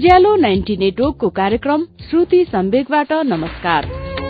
उज्यालो 90 नेटवर्कको कार्यक्रम श्रुति सम्वेकबाट नमस्कार।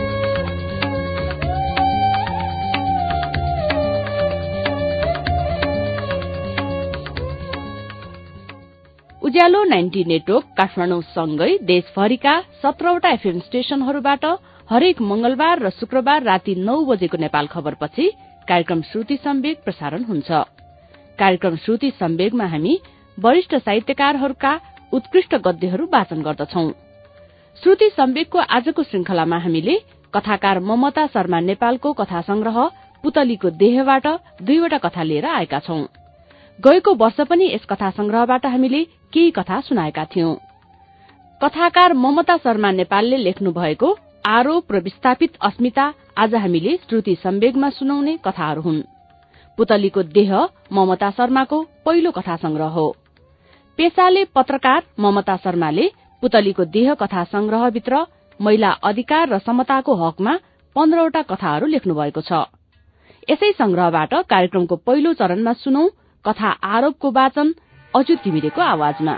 उज्यालो 90 नेटवर्क काठमाडौँ सँगै देशभरिका 17वटा एफएम स्टेशनहरूबाट हरेक मंगलबार र शुक्रबार राति 9 बजेको नेपाल खबरपछि कार्यक्रम श्रुति सम्वेक प्रसारण हुन्छ। कार्यक्रम श्रुति सम्वेकमा हामी वरिष्ठ साहित्यकारहरूका उत्कृष्ट गद्यहरू वाचन गर्दछौं। श्रुति सम्वेकको आजको श्रृंखलामा हामीले कथाकार ममता शर्मा नेपालको कथा संग्रह पुतलीको देहबाट 2वटा कथा लिएर आएका छौं। गएको वर्ष पनि यस कथा संग्रहबाट हामीले केही कथा सुनाएका थियौं। कथाकार ममता शर्मा नेपालले लेख्नु भएको आरोप र विस्थापित अस्मिता आज हामीले श्रुति सम्वेकमा सुनाउने कथाहरू हुन्। पुतलीको देह ममता शर्माको पहिलो कथा संग्रह हो। पेशाले पत्रकार ममता शर्माले पुतलीको देह कथा संग्रहभित्र महिला अधिकार र समताको हकमा 15वटा कथाहरू लेख्नु भएको छ। यसै संग्रहबाट कार्यक्रमको पहिलो चरणमा सुनौ कथा आरोपको वाचन अच्युत घिमिरेको आवाजमा।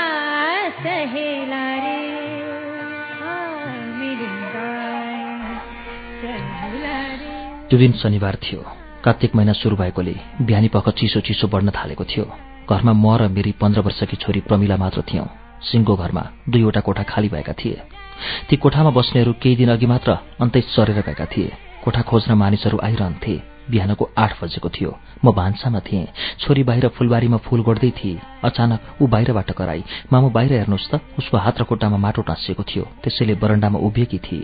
त्यो दिन शनिबार थियो। कार्तिक महिना शुरू भएकोले बिहानी पख चिसो चिसो बढ्न थालेको थियो। घरमा म र मेरी 15 वर्षकी छोरी प्रमिला मात्र थियौं। सिंहको घरमा 2वटा कोठा खाली भएका थिए। ती कोठामा बस्नेहरू केही दिन अघि मात्र अन्तै सरेर गएका थिए। कोठा खोज्न मानिसहरू आइरहन्थे। बिहानको 8 बजेको थियो। म भान्सामा थिएँ। छोरी बाहिर फुलबारीमा फूल गोड्दै थिए। अचानक ऊ बाहिरबाट कराई, मामु बाहिर हेर्नुहोस् त। उसको हात र खुट्टामा माटो टाँसिएको थियो। त्यसैले बरण्डामा उभिएकी थिए।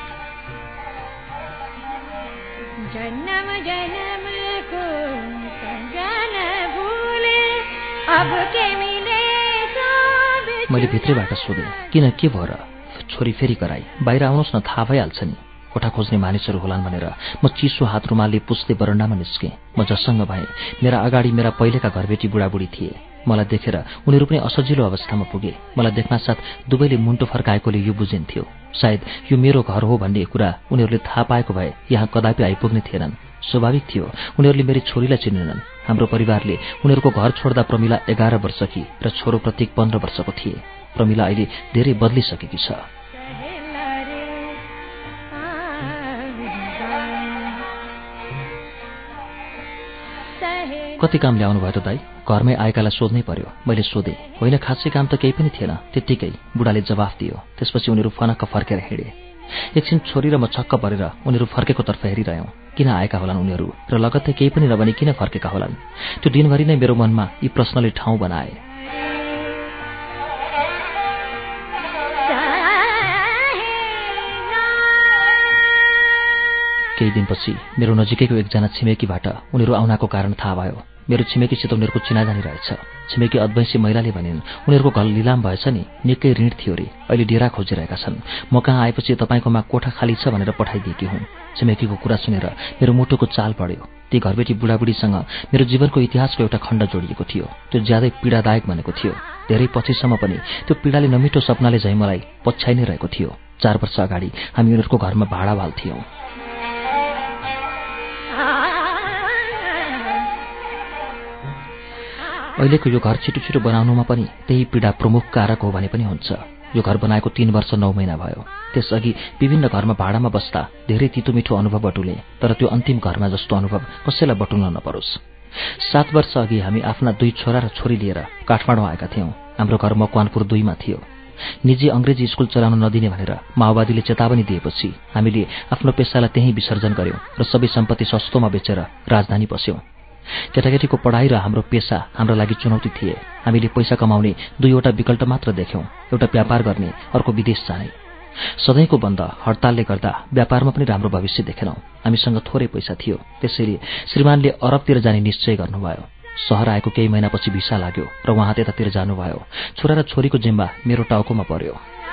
मैले भित्रैबाट सोधेँ, किन, के भयो र? छोरी फेरि कराई, बाहिर आउनुहोस् न, थाहा भइहाल्छ नि। कोठा खोज्ने मानिसहरू होलान् भनेर म चिसो हात रुमालले पुस्दै बरण्डामा निस्केँ। म जससँग भएँ। मेरा अगाडि मेरा पहिलेका घरबेटी बुढाबुढी थिए। मलाई देखेर उनीहरू पनि असजिलो अवस्थामा पुगे। मलाई देख्नासाथ दुवैले मुन्टो फर्काएकोले यो बुझिन्थ्यो, सायद यो मेरो घर हो भन्ने कुरा उनीहरूले थाहा पाएको भए यहाँ कदापि आइपुग्ने थिएनन्। स्वाभाविक थियो उनीहरूले मेरी छोरीलाई चिनेनन्। हाम्रो परिवारले उनीहरूको घर छोड्दा प्रमिला 11 वर्षकी र छोरो प्रत्येक 15 वर्षको थिए। प्रमिला अहिले धेरै बदलिसकेकी छ। कति काम ल्याउनु भयो त दाई? घरमै आएकालाई सोध्नै पर्यो। मैले सोधेँ। होइन, खासै काम त केही पनि थिएन। त्यत्तिकै, बुढाले जवाफ दियो। त्यसपछि उनीहरू फनक्क फर्केर हिँडे। एकछिन छोरी र म छक्क परेर उनीहरू फर्केको तर्फ हेरिरह्यौं। किन आएका होलान् उनीहरू र लगत्तै केही पनि नभनी किन फर्केका होलान्? त्यो दिनभरि नै मेरो मनमा यी प्रश्नले ठाउँ बनाए। केही दिनपछि मेरो नजिकैको एकजना छिमेकीबाट उनीहरू आउनको कारण थाहा भयो। मेरो छिमेकीसित उनीहरूको चिनाजानी रहेछ। छिमेकी अद्वैंसी महिलाले भनिन्, उनीहरूको घर लिलाम भएछ नि, निकै ऋण थियो रे, अहिले डेरा खोजिरहेका छन्। म कहाँ आएपछि तपाईँकोमा कोठा खाली छ भनेर पठाइदिएकी हुँ। छिमेकीको कुरा सुनेर मेरो मुटुको चाल बढ्यो। ती घरबेटी बुढाबुढीसँग मेरो जीवनको इतिहासको एउटा खण्ड जोडिएको थियो। त्यो ज्यादै पीडादायक बनेको थियो। धेरै पछिसम्म पनि त्यो पीडाले नमिठो सपनाले झैं मलाई पछ्याइ नै रहेको थियो। 4 वर्ष अगाडि हामी उनीहरूको घरमा भाडावाल थियौं। अहिलेको यो घर छिटो छिटो बनाउनुमा पनि त्यही पीडा प्रमुख कारक हो भने पनि हुन्छ। यो घर बनाएको 3 वर्ष 9 महिना भयो। त्यसअघि विभिन्न घरमा भाडामा बस्दा धेरै तितोमिठो अनुभव बटुले, तर त्यो अन्तिम घरमा जस्तो अनुभव कसैलाई बटुल्न नपरोस्। 7 वर्ष अघि हामी आफ्ना 2 छोरा र छोरी लिएर काठमाडौँ आएका थियौं। हाम्रो घर मकवानपुर 2 मा थियो। निजी अंग्रेजी स्कुल चलाउन नदिने भनेर माओवादीले चेतावनी दिएपछि हामीले आफ्नो पेसालाई त्यही विसर्जन गर्यौं र सबै सम्पत्ति सस्तोमा बेचेर राजधानी बस्यौं। केटाकेटीको पढाइ र हाम्रो पेसा हाम्रा लागि चुनौती थिए। हामीले पैसा कमाउने 2वटा विकल्प मात्र देख्यौं, एउटा व्यापार गर्ने, अर्को विदेश जाने। सधैँको बन्द हडतालले गर्दा व्यापारमा पनि राम्रो भविष्य देखेनौं। हामीसँग थोरै पैसा थियो। त्यसैले श्रीमानले अरबतिर जाने निश्चय गर्नुभयो। शहर आएको केही महिनापछि भिसा लाग्यो र उहाँ त्यतातिर जानुभयो। छोरा र छोरीको जिम्मा मेरो टाउकोमा पर्यो।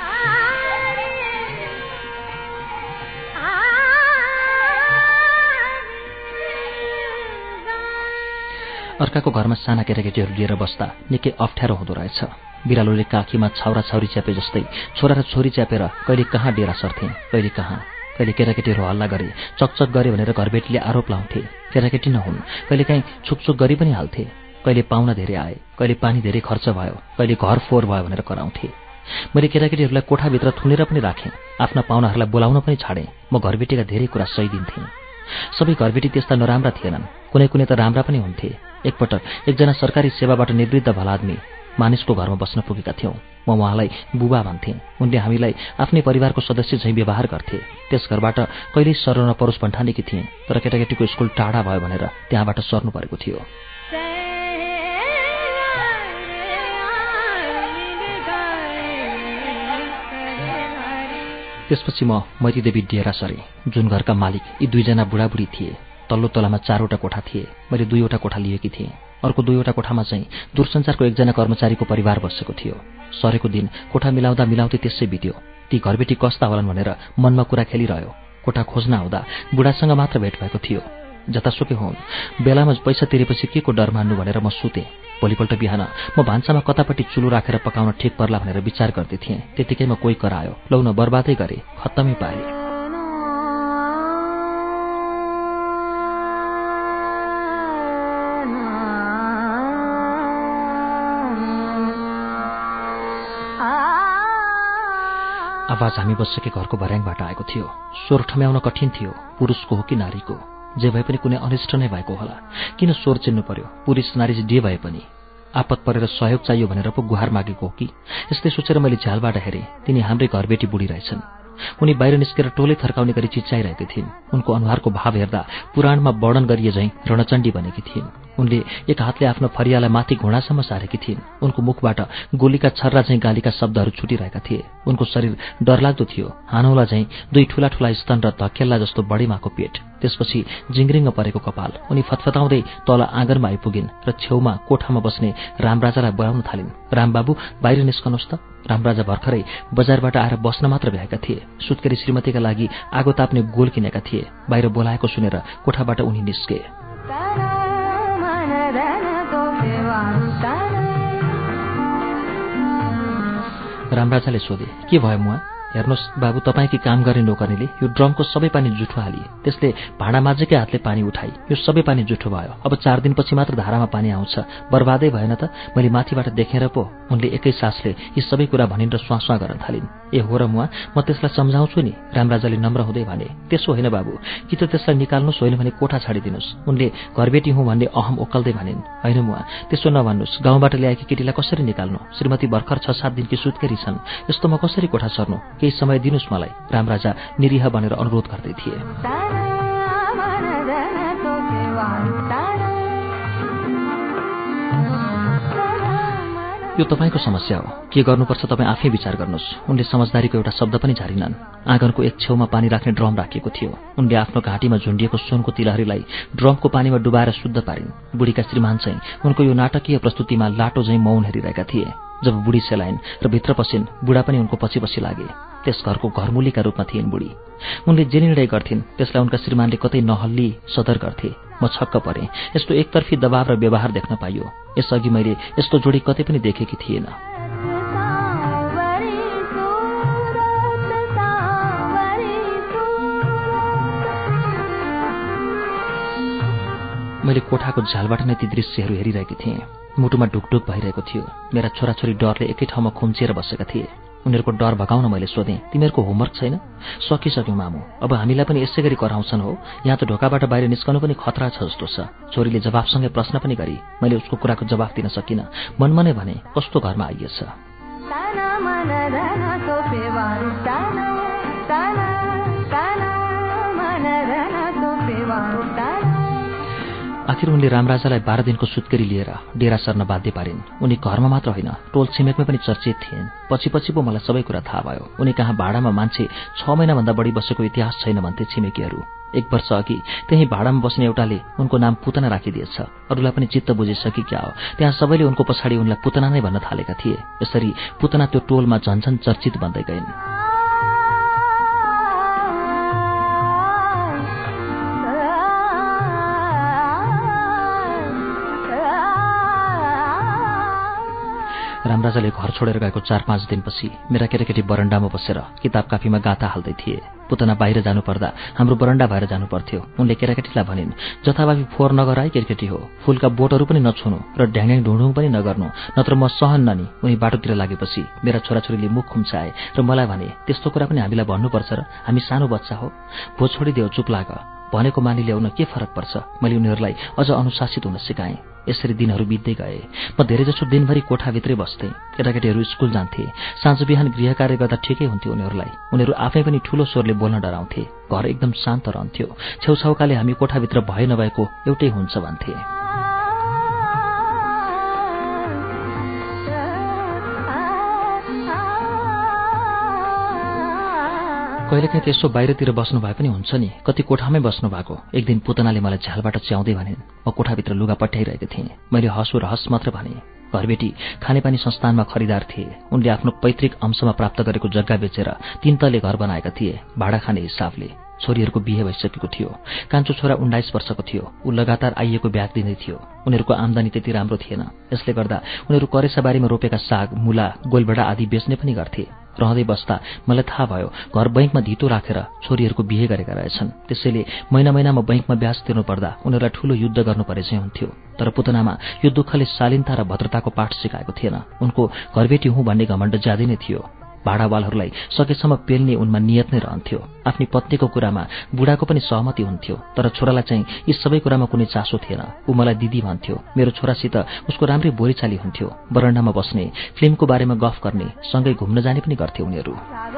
अर्काको घरमा साना केटाकेटीहरू लिएर बस्दा निकै अप्ठ्यारो हुँदो रहेछ। बिरालोले काखीमा छाउरा छाउरी च्यापे जस्तै छोरा र छोरी च्यापेर कहिले कहाँ डेरा सर्थे, कहिले कहाँ। कहिले केटाकेटीहरू हल्ला गरे, चकचक गरे भनेर घरबेटीले आरोप लाउँथे। केटाकेटी नहुन्, कहिले काहीँ छुकछुक गरी पनि हाल्थे। कहिले पाहुना धेरै आए, कहिले पानी धेरै खर्च भयो, कहिले घर फोहोर भयो भनेर कराउँथे। मैले केटाकेटीहरूलाई कोठाभित्र थुनेर पनि राखेँ, आफ्ना पाहुनाहरूलाई बोलाउन पनि छाडेँ। म घरबेटीका धेरै कुरा सहिदिन्थेँ। सबै घरबेटी त्यस्ता नराम्रा थिएनन्, कुनै कुनै त राम्रा पनि हुन्थे। एकपटक एकजना सरकारी सेवाबाट निवृत्त भलादमी मानिसको घरमा बस्न पुगेका थियौँ। म उहाँलाई बुबा भन्थेँ। उनले हामीलाई आफ्नै परिवारको सदस्य झैँ व्यवहार गर्थे। त्यस घरबाट कहिल्यै सर्न नपरोस् भन्ठानेकी थिएँ, तर केटाकेटीको स्कुल टाढा भयो भनेर त्यहाँबाट सर्नु परेको थियो। त्यसपछि म मैतीदेवी डेरा सरेँ, जुन घरका मालिक यी दुईजना बुढाबुढी थिए। तल्लो तलामा 4वटा कोठा थिए। मैले 2वटा कोठा लिएकी थिएँ। अर्को 2वटा कोठामा चाहिँ दूरसञ्चारको एकजना कर्मचारीको परिवार बसेको थियो। सरेको दिन कोठा मिलाउँदा मिलाउँदै त्यसै बित्यो। ती घरबेटी कस्ता होलान् भनेर मनमा कुरा खेलिरह्यो। कोठा खोज्न आउँदा बुढासँग मात्र भेट भएको थियो। जतासुकै हुन्, बेलामा पैसा तिरेपछि के को डर मान्नु भनेर म सुतेँ। भोलिपल्ट बिहान म भान्सामा कतापट्टि चुलो राखेर पकाउन ठिक पर्ला भनेर विचार गर्दै थिएँ। त्यतिकैमा कोही करायो। लौ न बर्बादै गरे, खत्तमै पाएँ। आवाज हामी बसेकै घरको भर्याङबाट आएको थियो। स्वर ठम्याउन कठिन थियो, पुरुषको हो कि नारीको। जे भए पनि कुनै अनिष्ट नै भएको होला। किन स्वर चिन्नु पर्यो? पुरुष नारी जे भए पनि आपत परेर सहयोग चाहियो भनेर पो गुहार मागेको हो कि? यस्तै सोचेर मैले झ्यालबाट हेरेँ। तिनी हाम्रै घरबेटी बुढी रहेछन्। उनी बाहिर निस्केर टोलै थर्काउने गरी चिच्याइरहेकी थिइन्। उनको अनुहारको भाव हेर्दा पुराणमा वर्णन गरिए झैँ रणचण्डी बनेकी थिइन्। उनले एक हातले आफ्नो फरियालाई माथि घुँडासम्म सारेकी थिइन्। उनको मुखबाट गोलीका छर्रा झैँ गालीका शब्दहरू छुटिरहेका थिए। उनको शरीर डरलाग्दो थियो। हानौला झैँ 2 ठूला ठूला स्तन र धकेल्ला जस्तो बढीमाको पेट, त्यसपछि जिङ्ग्रिङ्ग परेको कपाल। उनी फतफताउँदै तल आँगनमा आइपुगिन् र छेउमा कोठामा बस्ने रामराजालाई बोलाउन थालिन्। रामबाबु, बाहिर निस्कनुहोस् त। रामराजा भर्खरै बजारबाट आएर बस्न मात्र भ्याएका थिए। सुत्केरी श्रीमतीका लागि आगो ताप्ने गोल किनेका थिए। बाहिर बोलाएको सुनेर कोठाबाट उनी निस्के। रामराजाले सोधे, के भयो मुवा? हेर्नुहोस् बाबु, तपाईँकी काम गर्ने नोकरनीले यो ड्रमको सबै पानी जुठो हाली। त्यसले भाँडा माझेकै हातले पानी उठाई। यो सबै पानी जुठो भयो। अब 4 दिनपछि मात्र धारामा पानी आउँछ। बर्बादै भएन त? मैले माथिबाट देखेर पो। उनले एकै सासले यी सबै कुरा भनिन् र स्वास्वा गर्न थालिन्। ए हो र मुवा, म त्यसलाई सम्झाउँछु नि, रामराजाले नम्र हुँदै भने। त्यसो होइन बाबु, कि त त्यसलाई निकाल्नुहोस्, होइन भने कोठा छाडिदिनुहोस्। उनले घरबेटी हुँ भन्ने अहम ओकल्दै भनिन्। होइन मुवा, त्यसो नभन्नुहोस्। गाउँबाट ल्याएकी केटीलाई कसरी निकाल्नु? श्रीमती भर्खर 6-7 दिनकी सुत्केरी छन्। यस्तो म कसरी कोठा सर्नु? केही समय दिनुहोस् मलाई, रामराजा निरीह भनेर अनुरोध गर्दै थिए। यो तपाईँको समस्या हो, के गर्नुपर्छ तपाईँ आफै विचार गर्नुहोस्। उनले समझदारीको एउटा शब्द पनि झारिनन्। आँगनको एक छेउमा पानी राख्ने ड्रम राखिएको थियो। उनले आफ्नो घाँटीमा झुन्डिएको सुनको तिलहरीलाई ड्रमको पानीमा डुबाएर शुद्ध पारिन्। बुढीका श्रीमान चाहिँ उनको यो नाटकीय प्रस्तुतिमा लाटो झैँ मौन हेरिरहेका थिए। जब बुढी सेलाइन् र भित्र पसिन्, बुढा पनि उनको पछि पछि लागे। त्यस घरको घरमुलीका रूपमा थिइन् बुढी। उनले जे निर्णय गर्थिन् त्यसलाई उनका श्रीमानले कतै नहल्ली सदर गर्थे। म छक्क परेँ। यस्तो एकतर्फी दबाव र व्यवहार देख्न पाइयो। यसअघि मैले यस्तो जोडी कतै पनि देखेकी थिएन। मैले कोठाको झ्यालबाट नै ती दृश्यहरू हेरिरहेकी थिएँ। मुटुमा ढुकढुक भइरहेको थियो। मेरा छोराछोरी डरले एकै ठाउँमा खुम्चिएर बसेका थिए। उनीहरूको डर भगाउन मैले सोधेँ, तिमीहरूको होमवर्क छैन? सकिसक्यो मामु, अब हामीलाई पनि यसै गरी कराउँछन् हो। यहाँ त ढोकाबाट बाहिर निस्कनु पनि खतरा छ जस्तो छ। छोरीले जवाफसँगै प्रश्न पनि गरी। मैले उसको कुराको जवाफ दिन सकिनँ। मनमा नै भने, कस्तो घरमा आइएछ। आखिर उनले रामराजालाई 12 दिनको सुत्केरी लिएर डेरा सर्न बाध्य पारिन्। उनी घरमा मात्र होइन, टोल छिमेकमै पनि चर्चित थिइन्। पछि पछि पो मलाई सबै कुरा थाहा भयो। उनी कहाँ भाडामा मान्छे 6 महिनाभन्दा बढी बसेको इतिहास छैन भन्थे छिमेकीहरू। 1 वर्ष अघि त्यही भाडामा बस्ने एउटाले उनको नाम पुतना राखिदिएछ। अरूलाई पनि चित्त बुझिसकी क्या हो, त्यहाँ सबैले उनको पछाडि उनलाई पुतना नै भन्न थालेका थिए। यसरी पुतना त्यो टोलमा झन्झन चर्चित बन्दै गइन्। धनराजाले घर छोडेर गएको 4-5 दिनपछि मेरा केटाकेटी बरन्डामा बसेर किताब कापीमा गाथा हाल्दै थिए। पुतना बाहिर जानुपर्दा हाम्रो बरन्डा भएर जानु पर्थ्यो। उनले केटाकेटीलाई भनिन्, जथाभावी फोहोर नगर है केटाकेटी हो, फूलका बोटहरू पनि नछुनु र ढ्याङ्ग्याङ ढुँढुङ पनि नगर्नु, नत्र म सहन्न नि। उनी बाटोतिर लागेपछि मेरा छोराछोरीले मुख खुम्चाए र मलाई भने, त्यस्तो कुरा पनि हामीलाई भन्नुपर्छ र? हामी सानो बच्चा हो, भो छोडिदेऊ, चुप लाग, भनेको मानि ल्याउन के फरक पर्छ? मैले उनीहरूलाई अझ अनुशासित हुन सिकाएँ। यसरी दिनहरू बित्दै गए। म धेरैजसो दिनभरि कोठाभित्रै बस्थेँ। केटाकेटीहरू स्कुल जान्थे। साँझ बिहान गृह कार्य गर्दा ठिकै हुन्थ्यो उनीहरूलाई। उनीहरू आफै पनि ठूलो स्वरले बोल्न डराउँथे। घर एकदम शान्त रहन्थ्यो। छेउछाउकाले हामी कोठाभित्र भए नभएको एउटै हुन्छ भन्थे। कहिलेकाहीँ त्यसो बाहिरतिर बस्नु भए पनि हुन्छ नि, कति कोठामै बस्नु भएको। एक दिन पुतनाले मलाई झ्यालबाट च्याउँदै भनिन्। म कोठाभित्र लुगा पट्याइरहेको थिएँ। मैले हँसो र हँस मात्र भने। घरबेटी खानेपानी संस्थानमा खरिदार थिए। उनले आफ्नो पैतृक अंशमा प्राप्त गरेको जग्गा बेचेर 3 तले घर बनाएका थिए, भाडा खाने हिसाबले। छोरीहरूको बिहे भइसकेको थियो। कान्छो छोरा 19 वर्षको थियो। ऊ लगातार आइएको ब्याग दिँदै थियो। उनीहरूको आम्दानी त्यति राम्रो थिएन। यसले गर्दा उनीहरू करेसाबारीमा रोपेका साग, मुला, गोलभेडा आदि बेच्ने पनि गर्थे। रहँदै बस्दा मलाई थाहा भयो घर बैंकमा धितो राखेर छोरीहरूको बिहे गरेका रहेछन्। त्यसैले महिना बैंकमा ब्याज तिर्नु पर्दा उनीहरूलाई ठूलो युद्ध गर्नु परे चाहिँ हुन्थ्यो। तर पुतनामा यो दुःखले शालीनता र भद्रताको पाठ सिकाएको थिएन। उनको घरबेटी हुँ भन्ने घमण्ड ज्यादै नै थियो। भाडावालहरूलाई सकेसम्म पेल्ने उनमा नियत नै रहन्थ्यो। आफ्नी पत्नीको कुरामा बुढाको पनि सहमति हुन्थ्यो, तर छोरालाई चाहिँ यी सबै कुरामा कुनै चासो थिएन। ऊ मलाई दिदी भन्थ्यो। मेरो छोरासित उसको राम्रै बोलीचाली हुन्थ्यो। बरन्डामा बस्ने, फिल्मको बारेमा गफ गर्ने, सँगै घुम्न जाने पनि गर्थे उनीहरू।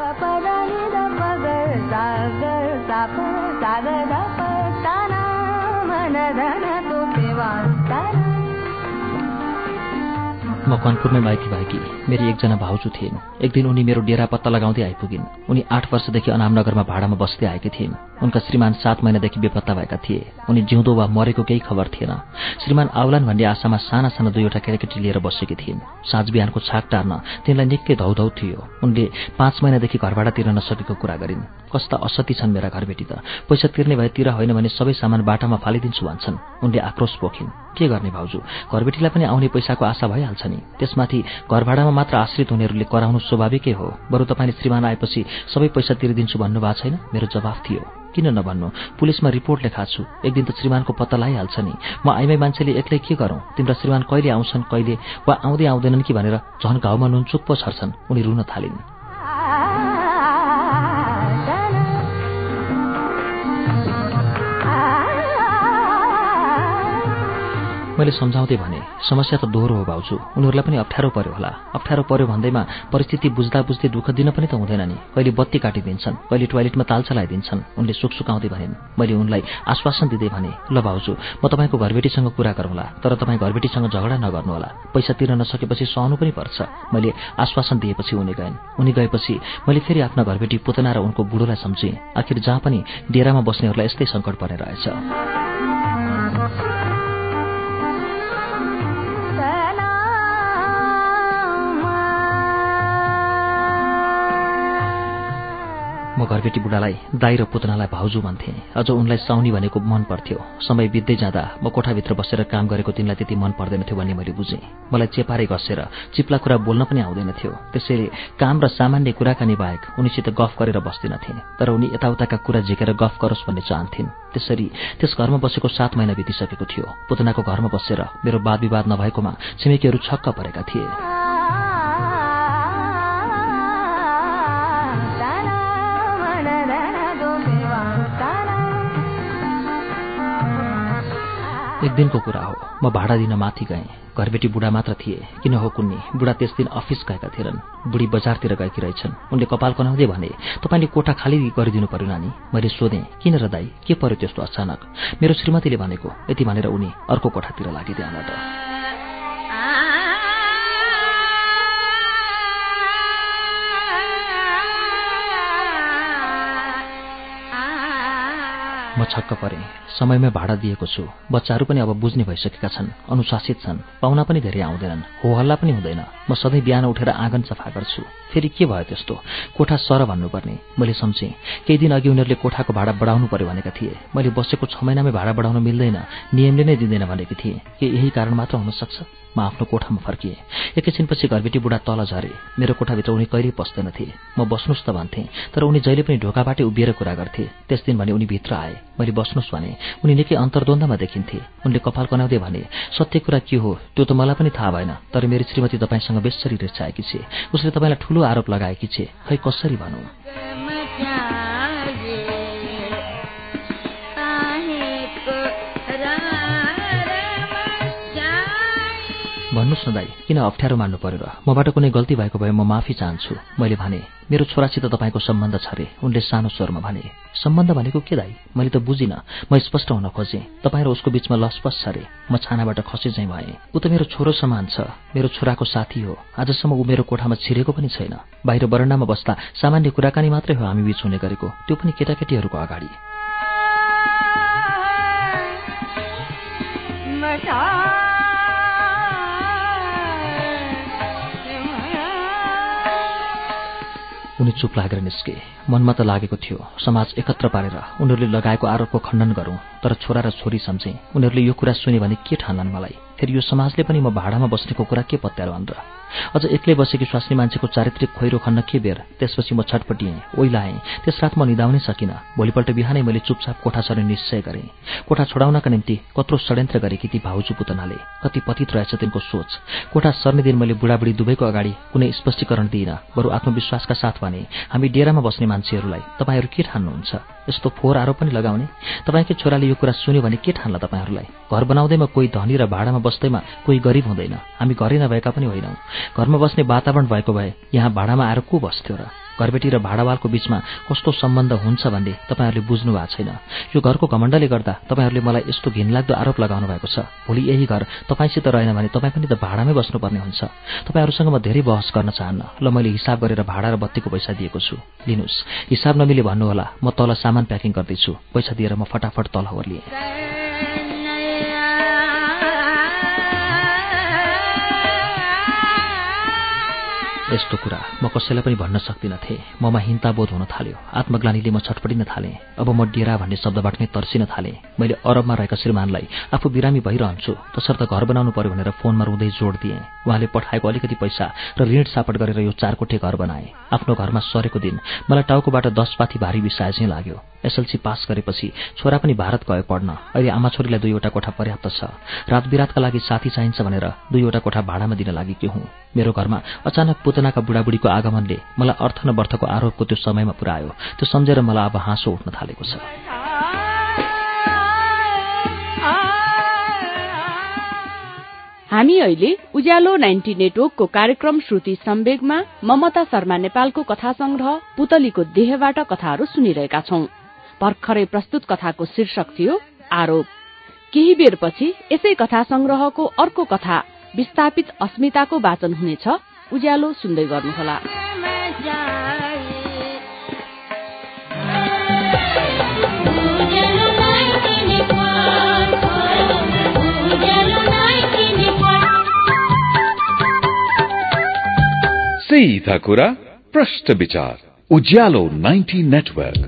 म कनपुरमै माइती भएकी मेरी एकजना भाउजू थिइन्। एक दिन उनी मेरो डेरा पत्ता लगाउँदै आइपुगिन्। उनी 8 वर्षदेखि अनामनगरमा भाडामा बस्दै आएकी थिइन्। उनका श्रीमान 7 महिनादेखि बेपत्ता भएका थिए। उनी जिउँदो वा मरेको केही खबर थिएन। श्रीमान आउलान् भन्ने आशामा साना दुईवटा केटाकेटी लिएर बसेकी थिइन्। साँझ बिहानको छाक टार्न तिनलाई निकै धौधौ थियो। उनले 5 महिनादेखि घरभाडा तिर्न नसकेको कुरा गरिन्। कस्ता असती छन् मेरा घरबेटी त, पैसा तिर्ने भए तिर, होइन भने सबै सामान बाटामा फालिदिन्छु भन्छन्। उनले आक्रोश पोखिन्। के गर्ने भाउजू, घरबेटीलाई पनि आउने पैसाको आशा भइहाल्छ नि। त्यसमाथि घरभाडामा मात्र आश्रित हुनेहरूले कराउनु स्वाभाविकै हो। बरु तपाईँले श्रीमान आएपछि सबै पैसा तिरिदिन्छु भन्नुभएको छैन? मेरो जवाफ थियो, किन नभन्नु, पुलिसमा रिपोर्ट लेखाछु। एक दिन त श्रीमानको पत्ता लगाइहाल्छ नि। म आइमै मान्छेले एक्लै के गरौँ? तिम्रा श्रीमान कहिले आउँछन्, कहिले वा आउँदै आउँदैनन् कि भनेर झन् घाउमा नुनचुक पो छर्छन्। उनी रुन थालिन्। मैले सम्झाउँदै भने, समस्या त दोहोरो हो भाउजू, उनीहरूलाई पनि अप्ठ्यारो पर्यो होला। अप्ठ्यारो पर्यो भन्दैमा परिस्थिति बुझ्दा बुझ्दै दुःख दिन पनि त हुँदैन नि। कहिले बत्ती काटिदिन्छन्, कहिले टोयलेटमा ताल चलाइदिन्छन्। उनले सुकसुकाउँदै भनिन्। मैले उनलाई आश्वासन दिँदै भने, ल भाउजू, म तपाईँको घरबेटीसँग कुरा गरौँला, तर तपाईँ घरबेटीसँग झगडा नगर्नुहोला। पैसा तिर्न नसकेपछि सहनु पनि पर्छ। मैले आश्वासन दिएपछि उनी गइन्। उनी गएपछि मैले फेरि आफ्ना घरबेटी पुतना र उनको बुढोलाई सम्झेँ। आखिर जहाँ पनि डेरामा बस्नेहरूलाई यस्तै सङ्कट पर्ने रहेछ। म घरबेटी बुढालाई दाई र पुतनालाई भाउजू भन्थेँ। अझ उनलाई साउनी भनेको मन पर्थ्यो। समय बित्दै जाँदा म कोठाभित्र बसेर काम गरेको तिनलाई त्यति मन पर्दैनथ्यो भन्ने मैले बुझेँ। मलाई चेपारे घसेर चिप्ला कुरा बोल्न पनि आउँदैनथ्यो। त्यसैले काम र सामान्य कुराकानी बाहेक उनीसित गफ गरेर बस्दिनथेँ। तर उनी यताउताका कुरा झिकेर गफ गरोस् भन्ने चाहन्थिन्। त्यसरी त्यस घरमा बसेको 7 महिना बितिसकेको थियो। पुतनाको घरमा बसेर मेरो वाद विवाद नभएकोमा छिमेकीहरू छक्क परेका थिए। एक दिनको कुरा हो, म भाडा दिन माथि गएँ। घरबेटी बुढा मात्र थिए। किन हो कुन्नी, बुढा त्यस दिन अफिस गएका थिएनन्। बुढी बजारतिर गएकी रहेछन्। उनले कपाल कनाउँदै भने, तपाईँले कोठा खाली गरिदिनु पर्यो नानी। मैले सोधेँ, किन र दाई, के पर्यो त्यस्तो अचानक? मेरो श्रीमतीले भनेको, यति भनेर उनी अर्को कोठातिर लागे त्यहाँबाट। म छक्क परेँ। समयमै भाडा दिएको छु। बच्चाहरू पनि अब बुझ्ने भइसकेका छन्, अनुशासित छन्, पाहुना पनि धेरै आउँदैनन्, होहल्ला पनि हुँदैन। म सधैँ बिहान उठेर आँगन सफा गर्छु। फेरि के भयो त्यस्तो? कोठा सर भन्नुपर्ने। मैले सम्झेँ, केही दिन अघि उनीहरूले कोठाको भाडा बढाउनु पर्यो भनेका थिए। मैले बसेको 6 महिनामै भाडा बढाउन मिल्दैन, नियमले नै दिँदैन भनेकी थिएँ। के यही कारण मात्र हुन सक्छ? म आफ्नो कोठामा फर्किएँ। एकैछिनपछि घरबेटी बुढा तल झरे। मेरो कोठाभित्र उनी कहिल्यै पस्दैनथे। म बस्नुस् त भन्थेँ, तर उनी जहिले पनि ढोकाबाटै उभिएर कुरा गर्थे। त्यस दिन भने उनी भित्र आए। मैले बस्नुस् भने। उनी निकै अन्तर्द्वन्द्वमा देखिन्थे। उनले कपाल कनाउँदै भने, सत्य कुरा के हो त्यो त मलाई पनि थाहा भएन, तर मेरी श्रीमती तपाईसँग बेस्सरी रिसाएकी छे। उसले तपाईँलाई ठूलो आरोप लगाएकी छे। खै कसरी भनौँ? भन्नुस् न दाई, किन अप्ठ्यारो मान्नु पर्यो र? मबाट कुनै गल्ती भएको भए म माफी चाहन्छु। मैले भने, मेरो छोरासित तपाईँको सम्बन्ध छ रे। उनले सानो स्वरमा भने। सम्बन्ध भनेको के दाई? मैले त बुझिनँ। म स्पष्ट हुन खोजेँ। तपाईँ र उसको बीचमा लसपस छ रे। म छानाबाट खसे चाहिँ भएँ। ऊ त मेरो छोरो समान छ, मेरो छोराको साथी हो। आजसम्म ऊ मेरो कोठामा छिरेको पनि छैन। बाहिर बरन्डामा बस्दा सामान्य कुराकानी मात्रै हो हामी बीच हुने गरेको, त्यो पनि केटाकेटीहरूको अगाडि। उनी चुप लागेर निस्के। मनमा त लागेको थियो समाज एकत्र पारेर उनीहरूले लगाएको आरोपको खण्डन गरौँ, तर छोरा र छोरी सम्झे। उनीहरूले यो कुरा सुने भने के ठान्लान् मलाई? फेरि यो समाजले पनि म भाडामा बस्नेको कुरा के पत्यालान् र? अझ एक्लै बसेकी स्वास्नी मान्छेको चारित्रिक खोइरो खन्न के बेर? त्यसपछि म छटपटिएँ, ओइलाएँ। त्यस रात म निदाउनै सकिनँ। भोलिपल्ट बिहानै मैले चुपचाप कोठा सर्ने निश्चय गरेँ। कोठा छोडाउनका निम्ति कत्रो षड्यन्त्र गरेकी ती भाउजू पुतनाले। कति पतित रहेछ तिनको सोच। कोठा सर्ने दिन मैले बुढाबुढी दुवैको अगाडि कुनै स्पष्टीकरण दिइनँ, बरु आत्मविश्वासका साथ भने, हामी डेरामा बस्ने मान्छेहरूलाई तपाईँहरू के ठान्नुहुन्छ? यस्तो फोहोर आरोप पनि लगाउने? तपाईँकै छोराले यो कुरा सुन्यो भने के ठान्ला तपाईँहरूलाई? घर बनाउँदैमा कोही धनी र भाडामा बस्दैमा कोही गरिब हुँदैन। हामी घरै नभएका पनि होइनौँ। घरमा बस्ने वातावरण भएको भए यहाँ भाडामा आएर को बस्थ्यो र? घरबेटी र भाडावालको बीचमा कस्तो सम्बन्ध हुन्छ भन्ने तपाईँहरूले बुझ्नु भएको छैन। यो घरको घमण्डले गर्दा तपाईँहरूले मलाई यस्तो घिनलाग्दो आरोप लगाउनु भएको छ। भोलि यही घर तपाईँसित रहेन भने तपाईँ पनि त भाडामै बस्नुपर्ने हुन्छ। तपाईँहरूसँग म धेरै बहस गर्न चाहन्न। ल, मैले हिसाब गरेर भाडा र बत्तीको पैसा दिएको छु, लिनुहोस्। हिसाब नमिले भन्नुहोला, म तल सामान प्याकिङ गर्दैछु। पैसा दिएर म फटाफट तल ओर्लिएँ। यस्तो कुरा म कसैलाई पनि भन्न सक्दिनथे। ममा हिंताबोध हुन थाल्यो। आत्मग्लानीले म छटपटिन थालेँ। अब म डेरा भन्ने शब्दबाट नै तर्सिन थालेँ। मैले अरबमा रहेका श्रीमानलाई आफू बिरामी भइरहन्छु तसर्थ घर बनाउनु पर्यो भनेर फोनमा रुँदै जोड दिएँ। उहाँले पठाएको अलिकति पैसा र ऋण सापट गरेर यो 4 कोठे घर बनाए। आफ्नो घरमा सरेको दिन मलाई टाउकोबाट 10 पाथी भारी बिसाए चाहिँ लाग्यो। एसएलसी पास गरेपछि छोरा पनि भारत गयो पढ्न। अहिले आमा छोरीलाई 2वटा कोठा पर्याप्त छ। रात बिरातका लागि साथी चाहिन्छ भनेर 2वटा कोठा भाडामा दिन लागेकी हुँ। मेरो घरमा अचानक पुतनाका बुढाबुढीको आगमनले मलाई अर्थ नबर्थको आरोपको त्यो समयमा पुर्यायो। त्यो सम्झेर मलाई अब हाँसो उठ्न थालेको छ। हामी अहिले उज्यालो 90 नेटवर्कको कार्यक्रम श्रुति सम्वेगमा ममता शर्मा नेपालको कथा संग्रह पुतलीको देहबाट कथाहरू सुनिरहेका छौं। भर्खरै प्रस्तुत कथाको शीर्षक थियो आरोप। केही बेरपछि यसै कथा संग्रहको अर्को कथा विस्थापित अस्मिताको वाचन हुनेछ। उज्यालो सुन्दै गर्नुहोला। सीधा कुरा प्रश्न विचार उज्यालो 90 नेटवर्क।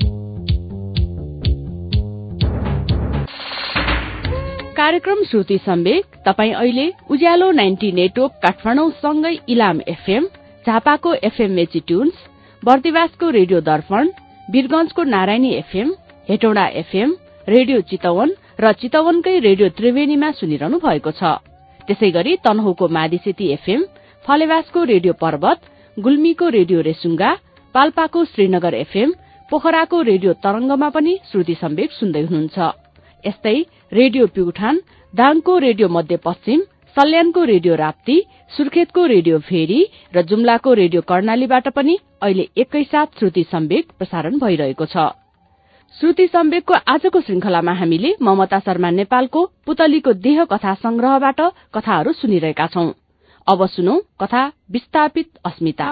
कार्यक्रम श्रुति सम्वेक तपाई अहिले उज्यालो 90 नेटवर्क काठमाडौँ सँगै इलाम एफएम, झापाको एफएम मेची ट्युन्स, बर्दिवासको रेडियो दर्पण, वीरगंजको Narayani FM, Hetauda FM, radio Chitwan र चितवनकै रेडियो त्रिवेणीमा सुनिरहनु भएको छ। त्यसैगरी तनहुको मादिसेती एफएम, फलेवासको रेडियो पर्वत, गुल्मीको रेडियो रेसुङ्गा, पाल्पाको श्रीनगर एफएम, पोखराको रेडियो तरंगमा पनि श्रुति सम्वेक सुन्दै हुनुहुन्छ। यस्तै रेडियो प्युठान, दाङको रेडियो मध्यपश्चिम, सल्यानको रेडियो राप्ती, सुर्खेतको रेडियो भेरी र जुम्लाको रेडियो कर्णालीबाट पनि अहिले एकैसाथ श्रुति सम्वेक प्रसारण भइरहेको छ। श्रुति सम्वेकको आजको श्रृंखलामा हामीले ममता शर्मा नेपालको पुतलीको देह कथा संग्रहबाट कथाहरू सुनिरहेका छौं। अब सुनौ कथा विस्थापित अस्मिता।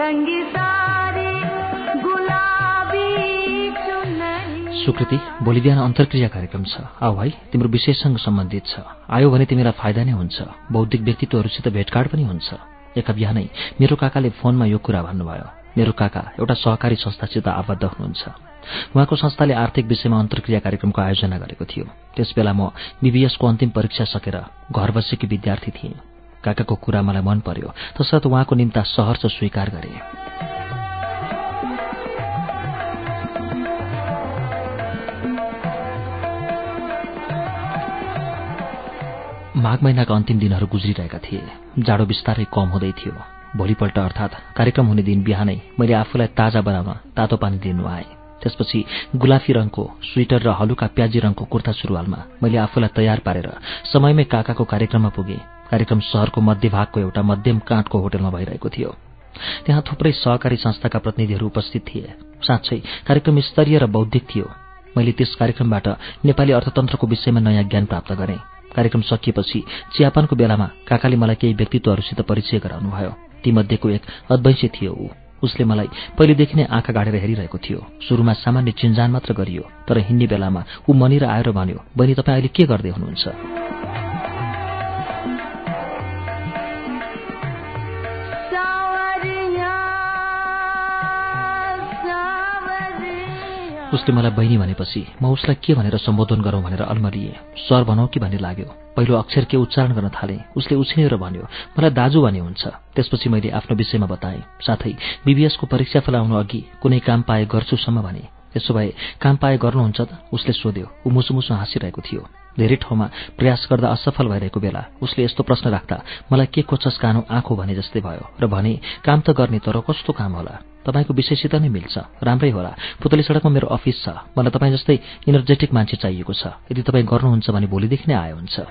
सुकृति, भोलि बिहान अन्तर्क्रिया कार्यक्रम छ। आऊ भाइ, तिम्रो विषयसँग सम्बन्धित छ। आयो भने तिमीलाई फाइदा नै हुन्छ। बौद्धिक व्यक्तित्वहरूसित भेटघाट पनि हुन्छ। एका बिहानै मेरो काकाले फोनमा यो कुरा भन्नुभयो। मेरो काका एउटा सहकारी संस्थासित आबद्ध हुनुहुन्छ। उहाँको संस्थाले आर्थिक विषयमा अन्तर्क्रिया कार्यक्रमको आयोजना गरेको थियो। त्यसबेला म बीबीएसको अन्तिम परीक्षा सकेर घर बसेकी विद्यार्थी थिएँ। काकाको कुरा मलाई मन पर्यो, तसर्थ उहाँको निम्ता सहर्ष स्वीकार गरे। माघ महिनाका अन्तिम दिनहरू गुज्रिरहेका थिए। जाडो बिस्तारै कम हुँदै थियो। भोलिपल्ट अर्थात् कार्यक्रम हुने दिन बिहानै मैले आफूलाई ताजा बनाउन तातो पानी लिनु आएँ। त्यसपछि गुलाफी रङको स्वेटर र हलुका प्याजी रङको कुर्ता सुरुवालमा मैले आफूलाई तयार पारेर समयमै काकाको कार्यक्रममा पुगेँ। कार्यक्रम शहरको मध्यभागको एउटा मध्यम काठको होटलमा भइरहेको थियो। त्यहाँ थुप्रै सहकारी संस्थाका प्रतिनिधिहरू उपस्थित थिए। साँच्चै कार्यक्रम स्तरीय र बौद्धिक थियो। मैले त्यस कार्यक्रमबाट नेपाली अर्थतन्त्रको विषयमा नयाँ ज्ञान प्राप्त गरेँ। कार्यक्रम सकिएपछि चियापानको बेलामा काकाले मलाई केही व्यक्तित्वहरूसित परिचय गराउनुभयो। तीमध्येको एक अद्वैंशी थियो। उसले मलाई पहिलेदेखि नै आँखा गाडेर हेरिरहेको थियो। सुरुमा सामान्य चिन्जान मात्र गरियो, तर हिँड्ने बेलामा ऊ मनिर आएर भन्यो, बहिनी तपाईँ अहिले के गर्दै हुनुहुन्छ? उसले मलाई बहिनी भनेपछि म उसलाई के भनेर सम्बोधन गरौँ भनेर अल्मरिएँ। सर भनौँ कि भन्ने लाग्यो। पहिलो अक्षर के उच्चारण गर्न थालेँ। उसले उछिनेर भन्यो, मलाई दाजु भने हुन्छ। त्यसपछि मैले आफ्नो विषयमा बताएँ। साथै बीबीएसको परीक्षा फलाउनु अघि कुनै काम पाए गर्छुसम्म भने। त्यसो भए काम पाए गर्नुहुन्छ त? उसले सोध्यो। ऊ मुसुमुसु हाँसिरहेको थियो। धेरै ठाउँमा प्रयास गर्दा असफल भइरहेको बेला उसले यस्तो प्रश्न राख्दा मलाई के कोचस कानो आँखो भने जस्तै भयो र भने, काम त गर्ने, तर कस्तो काम होला? तपाईको विषयसित नै मिल्छ, राम्रै होला। पुतली सडकमा मेरो अफिस छ। मलाई तपाईँ जस्तै इनर्जेटिक मान्छे चाहिएको छ। यदि तपाईँ गर्नुहुन्छ भने भोलिदेखि नै आए हुन्छ।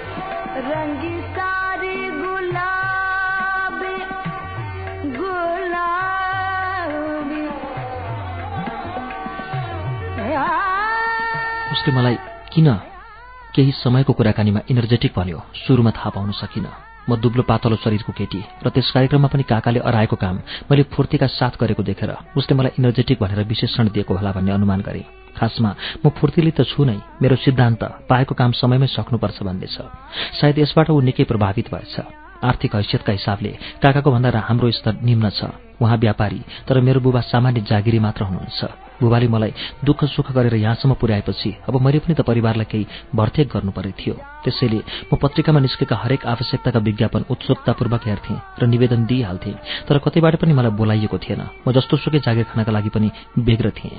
उसले मलाई किन केही समयको कुराकानीमा इनर्जेटिक भन्यो सुरुमा थाहा पाउन सकिनँ। म दुब्लो पातलो शरीरको केटी र त्यस कार्यक्रममा पनि काकाले अराएको काम मैले फुर्तीका साथ गरेको देखेर उसले मलाई इनर्जेटिक भनेर विशेषण दिएको होला भन्ने अनुमान गरेँ। खासमा म फुर्तिली त छु नै। मेरो सिद्धान्त पाएको काम समयमै सक्नुपर्छ भन्ने छ। सायद यसबाट ऊ निकै प्रभावित भएछ। आर्थिक हैसियतका हिसाबले काकाको भन्दा हाम्रो स्तर निम्न छ। उहाँ व्यापारी, तर मेरो बुबा सामान्य जागिरी मात्र हुनुहुन्छ। बुबाले मलाई दुःख सुख गरेर यहाँसम्म पुर्याएपछि अब मैले पनि त परिवारलाई केही भर्तेक गर्नुपर्ने थियो। त्यसैले म पत्रिकामा निस्केका हरेक आवश्यकताका विज्ञापन उत्सुकतापूर्वक हेर्थेँ र निवेदन दिइहाल्थेँ। तर कतैबाट पनि मलाई बोलाइएको थिएन। म जस्तोसुकै जागिर खानका लागि पनि बेग्र थिएँ।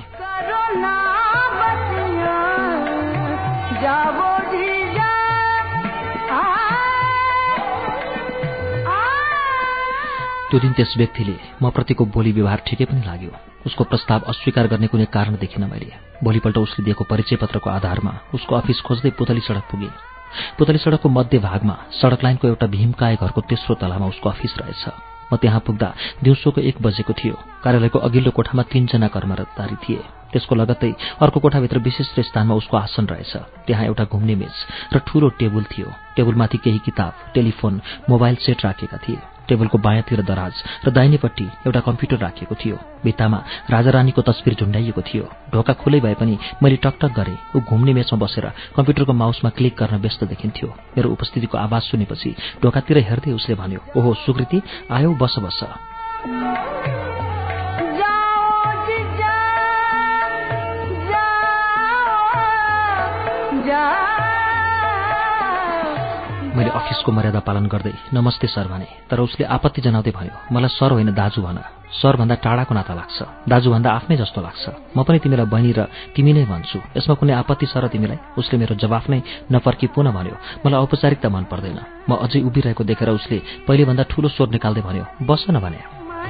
त्यो दिन त्यस व्यक्तिले म प्रतिको बोली व्यवहार ठिकै पनि लाग्यो। उसको प्रस्ताव अस्वीकार गर्ने कुनै कारण देखिन मैले। भोलिपल्ट उसले दिएको परिचय पत्रको आधारमा उसको अफिस खोज्दै पुतली सडक पुगे। पुतली सडकको मध्य भागमा सडक लाइनको एउटा भीमकाय घरको तेस्रो तलामा उसको अफिस रहेछ। म त्यहाँ पुग्दा दिउँसोको 1 बजेको थियो। कार्यालयको अघिल्लो कोठामा 3 जना कर्मचारी थिए। त्यसको लगत्तै अर्को कोठाभित्र विशिष्ट स्थानमा उसको आसन रहेछ। त्यहाँ एउटा घुम्ने मेज र ठूलो टेबुल थियो। टेबुलमाथि केही किताब, टेलिफोन, मोबाइल सेट राखेका थिए। टेबलको बायाँतिर दराज र दाहिनेपट्टि एउटा कम्प्युटर राखिएको थियो। भित्तामा राजारानीको तस्बिर झुण्डाइएको थियो। ढोका खुलै भए पनि मैले टकटक गरेँ। ऊ घुम्ने मेचमा बसेर कम्प्युटरको माउसमा क्लिक गर्न व्यस्त देखिन्थ्यो। मेरो उपस्थितिको आवाज सुनेपछि ढोकातिर हेर्दै उसले भन्यो, ओहो सुकृति, आयौ, बस बस। मैले अफिसको मर्यादा पालन गर्दै नमस्ते सर भने, तर उसले आपत्ति जनाउँदै भन्यो, मलाई सर होइन दाजु भन। सर भन्दा टाढाको नाता लाग्छ, दाजु भन्दा आफ्नै जस्तो लाग्छ। म पनि तिमीलाई बहिनी र तिमी नै भन्छु। यसमा कुनै आपत्ति छ र तिमीलाई? उसले मेरो जवाफ नै नफर्की पुनः भन्यो, मलाई औपचारिकता मन पर्दैन। म अझै उभिरहेको देखेर उसले पहिले भन्दा ठूलो स्वर निकाल्दै भन्यो, बस न भने।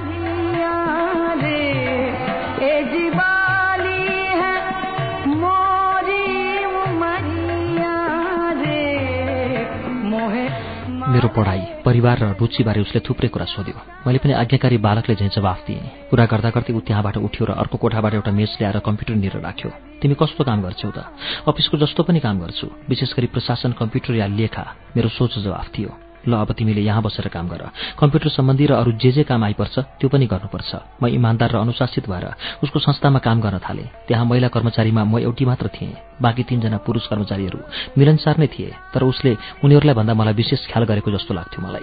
मेरो पढाइ, परिवार र रुचिबारे उसले थुप्रै कुरा सोध्यो। मैले पनि आज्ञाकारी बालकले झैँ जवाफ दिएँ। कुरा गर्दा गर्दै ऊ त्यहाँबाट उठ्यो र अर्को कोठाबाट एउटा मेच ल्याएर कम्प्युटर लिएर राख्यो। तिमी कस्तो काम गर्छौ त? अफिसको जस्तो पनि काम गर्छु, विशेष गरी प्रशासन, कम्प्युटर या लेखा, मेरो सोझो जवाफ थियो। ल अब तिमीले यहाँ बसेर काम गर, कम्प्युटर सम्बन्धी र अरू जे काम आइपर्छ त्यो पनि गर्नुपर्छ। म इमान्दार र अनुशासित भएर उसको संस्थामा काम गर्न थालेँ। त्यहाँ महिला कर्मचारीमा म एउटी मात्र थिएँ, बाँकी 3 जना पुरुष कर्मचारीहरू मिलनसार नै थिए, तर उसले उनीहरूलाई भन्दा मलाई विशेष ख्याल गरेको जस्तो लाग्थ्यो मलाई।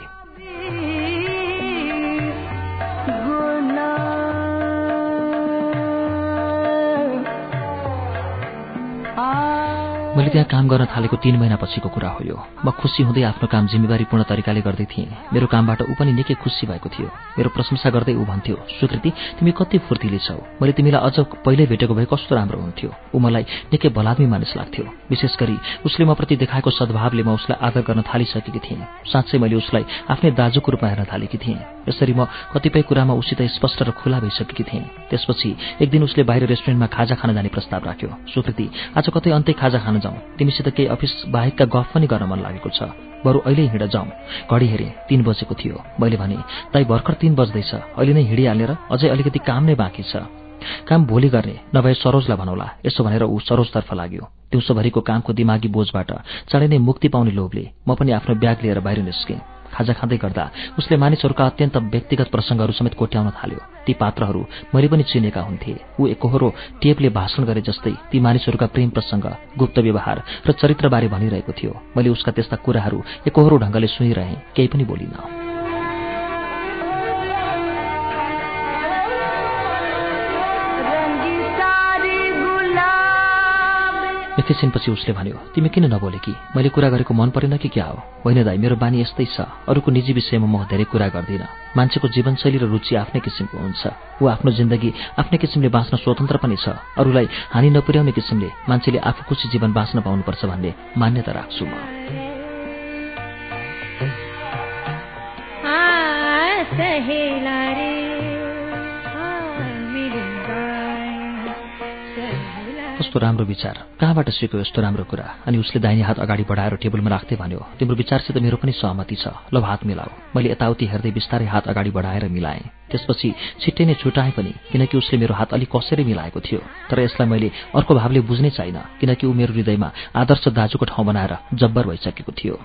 मैले त्यहाँ काम गर्न थालेको 3 महिनापछिको कुरा हो यो। म खुसी हुँदै आफ्नो काम जिम्मेवारीपूर्ण तरिकाले गर्दै थिएँ। मेरो कामबाट ऊ पनि निकै खुसी भएको थियो। मेरो प्रशंसा गर्दै ऊ भन्थ्यो, सुकृति तिमी कति फुर्तिली छौ, मैले तिमीलाई अझ पहिले भेटेको भए कस्तो राम्रो हुन्थ्यो। ऊ मलाई निकै भलाद्मी मानिस लाग्थ्यो। विशेष गरी उसले मप्रति देखाएको सद्भावले म उसलाई आदर गर्न थालिसकेकी थिएँ। साँच्चै मैले उसलाई आफ्नै दाजुको रूपमा हेर्न थालेकी थिएँ। यसरी म कतिपय कुरामा उसित स्पष्ट र खुला भइसकेकी थिएँ। त्यसपछि एक दिन उसले बाहिर रेस्टुरेन्टमा खाजा खान जाने प्रस्ताव राख्यो। सुकृति आज कतै अन्तै खाजा खान जाउँ, तिमीसित केही अफिस बाहेकका गफ पनि गर्न मन लागेको छ, बरु अहिले हिँड जाउँ। घडी हेरेँ 3 बजेको थियो। मैले भने दाइ भर्खर 3 बज्दैछ, अहिले नै हिँडिहाल्ने र अझै अलिकति काम नै बाँकी छ। काम भोलि गर्ने, नभए सरोजलाई भनौला। यसो भनेर ऊ सरोजतर्फ लाग्यो। दिउँसोभरिको कामको दिमागी बोझबाट चाँडै नै मुक्ति पाउने लोभले म पनि आफ्नो ब्याग लिएर बाहिर निस्केँ। खाजा खाँदै गर्दा उसले मानिसहरूका अत्यन्त व्यक्तिगत प्रसङ्गहरू समेत कोट्याउन थाल्यो। ती पात्रहरू मैले पनि चिनेका हुन्थे। ऊ एकहोरो टेपले भाषण गरे जस्तै ती मानिसहरूका प्रेम प्रसङ्ग, गुप्त व्यवहार र चरित्रबारे भनिरहेको थियो। मैले उसका त्यस्ता कुराहरू एकहोरो ढङ्गले सुनिरहेँ, केही पनि बोलिनँ। एकैछिनपछि उसले भन्यो, तिमी किन नबोलेकी? मैले कुरा गरेको मन परेन कि क्या हो? होइन दाइ, मेरो बानी यस्तै छ, अरूको निजी विषयमा म धेरै कुरा गर्दिनँ। मान्छेको जीवनशैली र रुचि आफ्नै किसिमको हुन्छ। ऊ आफ्नो जिन्दगी आफ्नै किसिमले बाँच्न स्वतन्त्र पनि छ। अरूलाई हानि नपुर्याउने किसिमले मान्छेले आफू खुसी जीवन बाँच्न पाउनुपर्छ भन्ने मान्यता राख्छु म। कस्तो राम्रो विचार, कहाँबाट सिक्यो यस्तो राम्रो कुरा? अनि उसले दाहिने हात अगाडि बढाएर टेबलमा राख्दै भन्यो, तिम्रो विचारसित मेरो पनि सहमति छ, ल हात मिलाऊ। मैले यताउति हेर्दै बिस्तारै हात अगाडि बढाएर मिलाएँ। त्यसपछि छिट्टै नै छुटाएँ पनि, किनकि उसले मेरो हात अलिक कसरी मिलाएको थियो। तर यसलाई मैले अर्को भावले बुझ्नै चाहिन, किनकि ऊ मेरो हृदयमा आदर्श दाजुको ठाउँ बनाएर जब्बर भइसकेको थियो।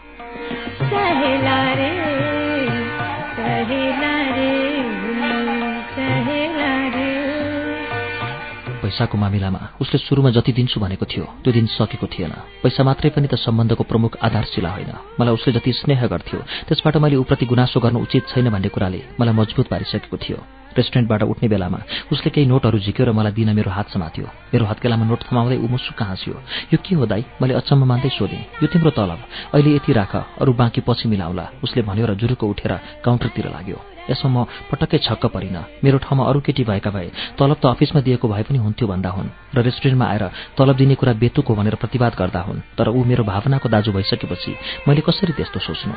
पैसाको मामिलामा उसले सुरुमा जति दिन्छु भनेको थियो त्यो दिन सकेको थिएन। पैसा मात्रै पनि त सम्बन्धको प्रमुख आधारशिला होइन। मलाई उसले जति स्नेह गर्थ्यो त्यसबाट मैले उप्रति गुनासो गर्नु उचित छैन भन्ने कुराले मलाई मजबुत पारिसकेको थियो। रेस्टुरेन्टबाट उठ्ने बेलामा उसले केही नोटहरू झिक्यो र मलाई दिन मेरो हात समात्यो। मेरो हत्केलामा नोट थमाउँदै ऊ मुसुक्क हाँस्यो। यो के हो दाइ? मैले अचम्म मान्दै सोधेँ। यो तिम्रो तलब, अहिले यति राख, अरू बाँकी पछि मिलाउला, उसले भन्यो र जुरुक्क उठेर काउन्टरतिर लाग्यो। यसमा म पटक्कै छक्क परिन। मेरो ठाउँमा अरू केटी भएका भए तलब त अफिसमा दिएको भए पनि हुन्थ्यो भन्दा हुन् र रेस्टुरेन्टमा आएर तलब दिने कुरा बेतुक हो भनेर प्रतिवाद गर्दा हुन्। तर ऊ मेरो भावनाको दाजु भइसकेपछि मैले कसरी त्यस्तो सोच्नु?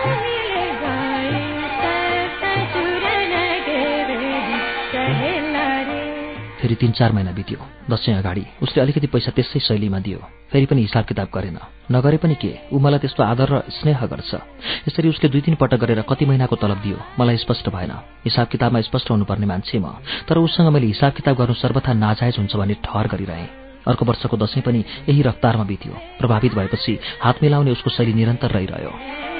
फेरि 3-4 महिना बित्यो। दसैँ अगाडि उसले अलिकति पैसा त्यसै शैलीमा दियो। फेरि पनि हिसाब किताब गरेन। नगरे पनि के, ऊ मलाई त्यस्तो आदर र स्नेह गर्छ। यसरी उसले 2-3 पटक गरेर कति महिनाको तलब दियो मलाई स्पष्ट भएन। हिसाब किताबमा स्पष्ट हुनुपर्ने मान्छे म, तर उसँग मैले हिसाब किताब गर्नु सर्वथा नाजायज हुन्छ भन्ने ठहर गरिरहेँ। अर्को वर्षको दसैँ पनि यही रफ्तारमा बित्यो। प्रभावित भएपछि हात मिलाउने उसको शैली निरन्तर रहिरह्यो।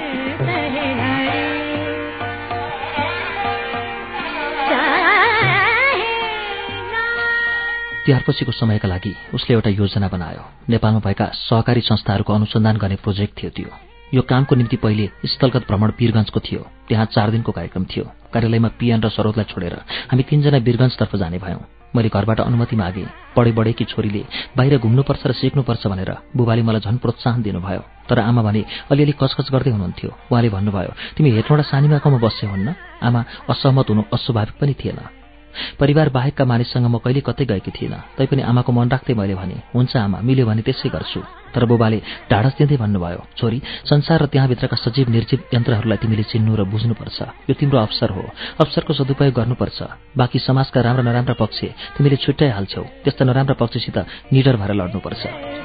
तिहारपछिको समयका लागि उसले एउटा योजना बनायो। नेपालमा भएका सहकारी संस्थाहरूको अनुसन्धान गर्ने प्रोजेक्ट थियो त्यो। यो कामको निम्ति पहिले स्थलगत भ्रमण वीरगञ्जको थियो। त्यहाँ 4 दिनको कार्यक्रम थियो। कार्यालयमा पिएन र सरोजलाई छोडेर हामी 3 जना वीरगञ्जतर्फ जाने भयौँ। मैले घरबाट अनुमति मागेँ। बढेकी छोरीले बाहिर घुम्नुपर्छ र सिक्नुपर्छ भनेर बुबाले मलाई झन् प्रोत्साहन दिनुभयो। तर आमा भने अलिअलि कचकच गर्दै हुनुहुन्थ्यो। उहाँले भन्नुभयो, तिमी हेटौँडा सानीमाकोमा बस्छे हुन्न? आमा असहमत हुनु अस्वाभाविक पनि थिएन। परिवार बाहेकका मानिससँग म कहिले कतै गएकी थिइनँ। तैपनि आमाको मन राख्दै मैले भने, हुन्छ आमा, मिल्यो भने त्यसै गर्छु। तर बुबाले ढाडस दिँदै भन्नुभयो, छोरी, संसार र त्यहाँभित्रका सजीव निर्जीव यन्त्रहरूलाई तिमीले चिन्नु र बुझ्नुपर्छ। यो तिम्रो अवसर हो। अवसरको सदुपयोग गर्नुपर्छ। बाँकी समाजका राम्रा नराम्रा पक्ष तिमीले छुट्याइहाल्छौ। त्यस्ता नराम्रा पक्षसित निडर भएर लड्नुपर्छ।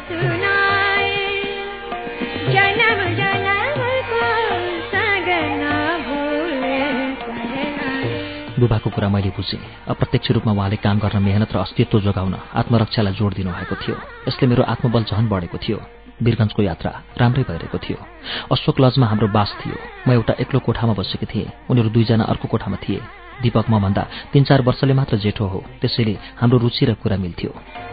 बुबाको कुरा मैले बुझेँ। अप्रत्यक्ष रूपमा उहाँले काम गर्न, मेहनत र अस्तित्व जोगाउन, आत्मरक्षालाई जोड दिनुभएको थियो। यसले मेरो आत्मबल झन बढेको थियो। वीरगञ्जको यात्रा राम्रै भइरहेको थियो। अशोक लजमा हाम्रो बास थियो। म एउटा एक्लो कोठामा बसेकी थिएँ, उनीहरू दुईजना अर्को कोठामा थिए। दीपक मभन्दा 3-4 वर्षले मात्र जेठो हो, त्यसैले हाम्रो रुचि र कुरा मिल्थ्यो।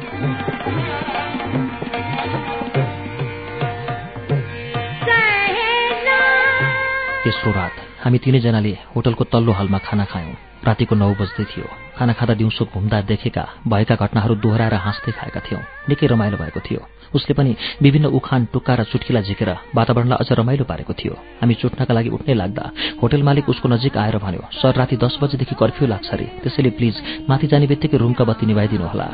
तेस्रो रात हामी तीनैजनाले होटलको तल्लो हलमा खाना खायौं। रातिको 9 बज्दै थियो। खाना खाँदा दिउँसो घुम्दा देखेका भएका घटनाहरू दोहोऱ्याएर हाँस्दै खाएका थियौं। निकै रमाइलो भएको थियो। उसले पनि विभिन्न उखान, टुक्का र चुट्किला झिकेर वातावरणलाई अझ रमाइलो पारेको थियो। हामी चुट्नका लागि उठ्नै लाग्दा होटल मालिक उसको नजिक आएर भन्यो, सर राति 10 बजेदेखि कर्फ्यू लाग्छ रे, त्यसैले प्लिज माथि जाने बित्तिकै रुमका बत्ती निभाइदिनु होला।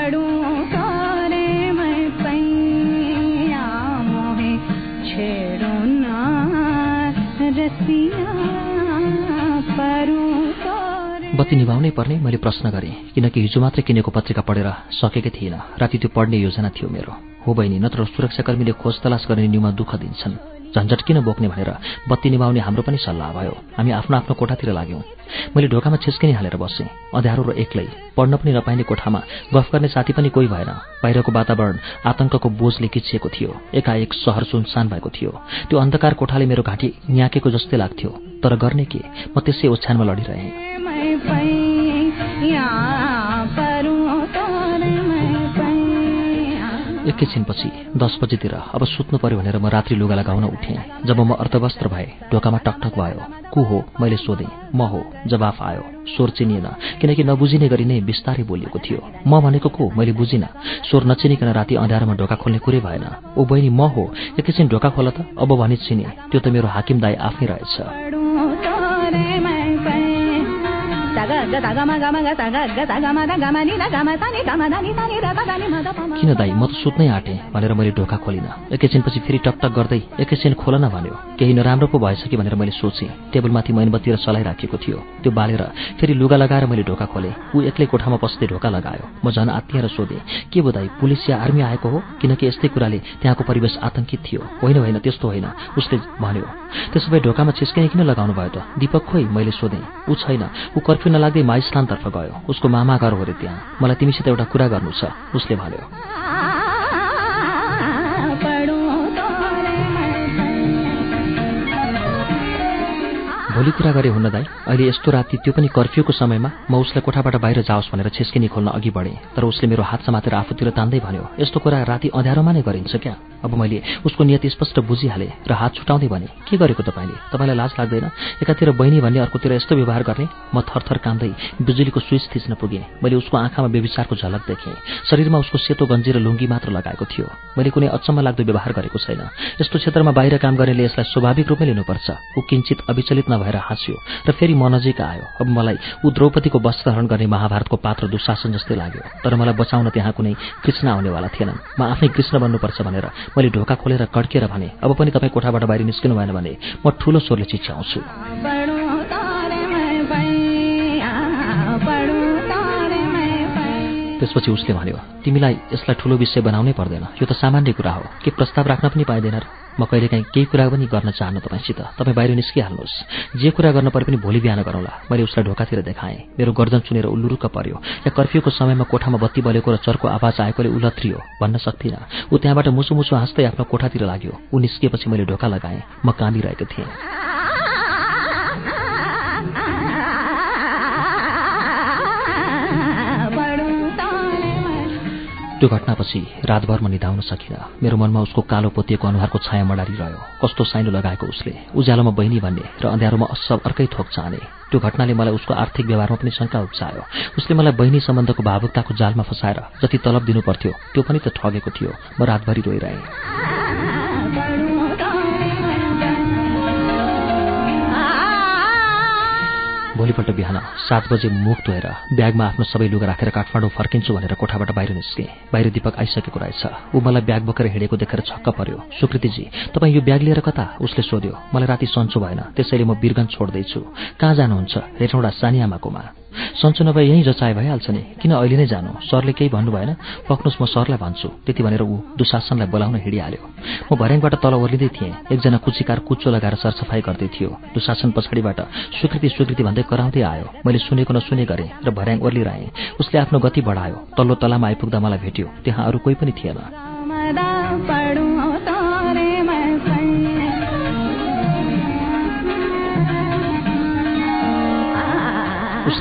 बत्ती निभाउनै पर्ने मैले प्रश्न गरेँ, किनकि हिजो मात्रै किनेको पत्रिका पढेर सकेकै थिइनँ। राति त्यो पढ्ने योजना थियो मेरो। हो बहिनी, नत्र सुरक्षाकर्मीले खोज तलास गर्ने न्युमा दुःख दिन्छन्। झन्झट किन बोक्ने भनेर बत्ती निभाउने हाम्रो पनि सल्लाह भयो। हामी आफ्नो आफ्नो कोठातिर लाग्यौं। मैले ढोकामा छेस्किनी हालेर बसेँ। अँध्यारो र एक्लै, पढ्न पनि नपाइने कोठामा गफ गर्ने साथी पनि कोही भएन। बाहिरको वातावरण आतंकको बोझले किचिएको थियो। एकाएक शहर सुनसान भएको थियो। त्यो अन्धकार कोठाले मेरो घाँटी न्याकेको जस्तै लाग्थ्यो। तर गर्ने के, म त्यसै ओछ्यानमा लडिरहेँ। एकैछिनपछि 10 बजेतिर अब सुत्नु पर्यो भनेर म रात्रि लुगा लगाउन उठेँ। जब म अर्धवस्त्र भए, ढोकामा टकटक भयो। को हो मैले सोधेँ। म हो, जवाफ आयो। स्वर चिनिएन, किनकि नबुझिने गरी नै बिस्तारै बोलिएको थियो। म भनेको को मैले बुझिनँ। स्वर नचिनिकन राति अँध्यारोमा ढोका खोल्ने कुरै भएन। ओ बहिनी, म हो, एकैछिन ढोका खोल त। अब भनी चिने, त्यो त मेरो हाकिम दाई आफै रहेछ। किन दाई, म त सुत्नै आँटेँ भनेर मैले ढोका खोलिनँ। एकैछिनपछि फेरि टकटक गर्दै एकैछिन खोल न भन्यो। केही नराम्रो पो भएछ कि भनेर मैले सोचेँ। टेबलमाथि मैनबत्ती र सलाई राखिएको थियो। त्यो बालेर फेरि लुगा लगाएर मैले ढोका खोलेँ। ऊ एक्लै कोठामा पस्दै ढोका लगायो। म झन् आत्तिएर सोधेँ, के भो दाई, पुलिस या आर्मी आएको हो? किनकि यस्तै कुराले त्यहाँको परिवेश आतंकित थियो। होइन होइन, त्यस्तो होइन, उसले भन्यो। त्यसो भए ढोकामा छिस्किने किन लगाउनु भयो त? दीपक खोइ मैले सोधेँ। ऊ छैन, ऊ कर्फ्यू नलाग्दै माइस्लानतर्फ गयो। उसको मामा घर हो रे त्यहाँ। मलाई तिमीसित एउटा कुरा गर्नु छ, उसले भन्यो। भोलि कुरा गरे हुन दाई। अहिले यस्तो राति, त्यो पनि कर्फ्यूको समयमा म उसलाई कोठाबाट बाहिर जाओस् भनेर छेस्किनी खोल्न अघि बढेँ। तर उसले मेरो हात समातेर आफूतिर तान्दै भन्यो, यस्तो कुरा राति अँध्यारोमा नै गरिन्छ क्या? अब मैले उसको नियत स्पष्ट बुझिहालेँ र हात छुटाउँदै भने, के गरेको तपाईँले? तपाईँलाई लाज लाग्दैन? एकातिर बहिनी भन्ने, अर्कोतिर यस्तो व्यवहार गर्ने? म थरथर काम्दै बिजुलीको स्विच थिच्न पुगेँ। मैले उसको आँखामा बेविचारको झलक देखेँ। शरीरमा उसको सेतो गन्जी र लुङ्गी मात्र लगाएको थियो। मैले कुनै अचम्म लाग्दो व्यवहार गरेको छैन। यस्तो क्षेत्रमा बाहिर काम गर्नेले यसलाई स्वाभाविक रूपमै लिनुपर्छ। ऊ किञ्चित अविचलित भएर हाँस्यो र फेरि म नजिक आयो। अब मलाई ऊ द्रौपदीको वस्त्रहरण गर्ने महाभारतको पात्र दुशासन जस्तै लाग्यो। तर मलाई बचाउन त्यहाँ कुनै कृष्ण आउनेवाला थिएनन्। म आफै कृष्ण बन्नुपर्छ भनेर मैले ढोका खोलेर कड्केर भने, अब पनि तपाईँ कोठाबाट बाहिर निस्किनु भएन भने म ठूलो स्वरले चिच्याउँछु। त्यसपछि उसले भन्यो, तिमीलाई यसलाई ठूलो विषय बनाउनै पर्दैन, यो त सामान्य कुरा हो, के प्रस्ताव राख्न पनि पाइँदैन र? म कहिलेकाहीँ केही कुरा पनि गर्न चाहन्न तपाईँसित। तपाईँ बाहिर निस्किहाल्नुहोस्। जे कुरा गर्न परे पनि भोलि बिहान गरौँला। मैले उसलाई ढोकातिर देखाएँ। मेरो गर्दन चुनेर उ लुरुक्क पर्यो। या कर्फ्यूको समयमा कोठामा बत्ती बलेको र चर्को आवाज आएकोले उ लत्रियो भन्न सक्दिनँ। ऊ त्यहाँबाट मुसु मुसु हाँस्दै आफ्नो कोठातिर लाग्यो। ऊ निस्किएपछि मैले ढोका लगाएँ। म कामिरहेको थिएँ। त्यो घटनापछि रातभर म निदाउन सकिनँ। मेरो मनमा उसको कालो पोतिएको अनुहारको छाया मडारिरह्यो। कस्तो साइनो लगाएको उसले। उज्यालोमा बहिनी भन्ने र अँध्यारोमा सब अर्कै थोक चाहने। त्यो घटनाले मलाई उसको आर्थिक व्यवहारमा पनि शङ्का उब्जायो। उसले मलाई बहिनी सम्बन्धको भावुकताको जालमा फसाएर जति तलब दिनु पर्थ्यो त्यो पनि त ठगेको थियो। म रातभरि रोइरहेँ। भोलिपल्ट बिहान 7 बजे मुख धोएर ब्यागमा आफ्नो सबै लुगा राखेर काठमाडौँ फर्किन्छु भनेर कोठाबाट बाहिर निस्केँ। बाहिर दीपक आइसकेको रहेछ। ऊ मलाई ब्याग बोकेर हिँडेको देखेर छक्क पर्यो। सुकृतिजी, तपाईँ यो ब्याग लिएर कता? उसले सोध्यो। मलाई राति सन्चो भएन, त्यसैले म वीरगञ्ज छोड्दैछु। कहाँ जानुहुन्छ? हेटौँडा सानीआमाकोमा। सन्चो नभए यहीँ जचाए भइहाल्छ नि, किन अहिले नै जानु? सरले केही भन्नु भएन? पक्नुहोस्, म सरलाई भन्छु। त्यति भनेर ऊ दुशासनलाई बोलाउन हिँडिहाल्यो। म भर्याङबाट तल ओर्लिँदै थिएँ। एकजना कुचीकार कुच्चो लगाएर सरसफाई गर्दै थियो। दुशासन पछाडिबाट सुकृति सुकृति भन्दै कराउँदै आयो। मैले सुनेको नसुने गरेँ र भर्याङ ओर्लिरहेँ। उसले आफ्नो गति बढायो। तल्लो तलामा आइपुग्दा मलाई भेट्यो। त्यहाँ अरू कोही पनि थिएन।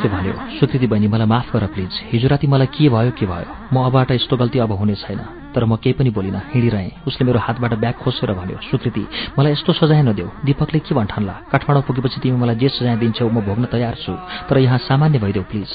उसले भन्यो, स्वीकृति बहिनी मलाई माफ गर प्लिज, हिजो राति मलाई के भयो म अबबाट यस्तो गल्ती अब हुने छैन। तर म केही पनि बोलिन, हिँडिरहेँ। उसले मेरो हातबाट ब्याग खोसेर भन्यो, स्वीकृति मलाई यस्तो सजाय नदेऊ, दिपकले के भन्ठान्ला, काठमाडौँ पुगेपछि तिमी मलाई जे सजाय दिन्छौ म भोग्न तयार छु, तर यहाँ सामान्य भइदेऊ प्लिज।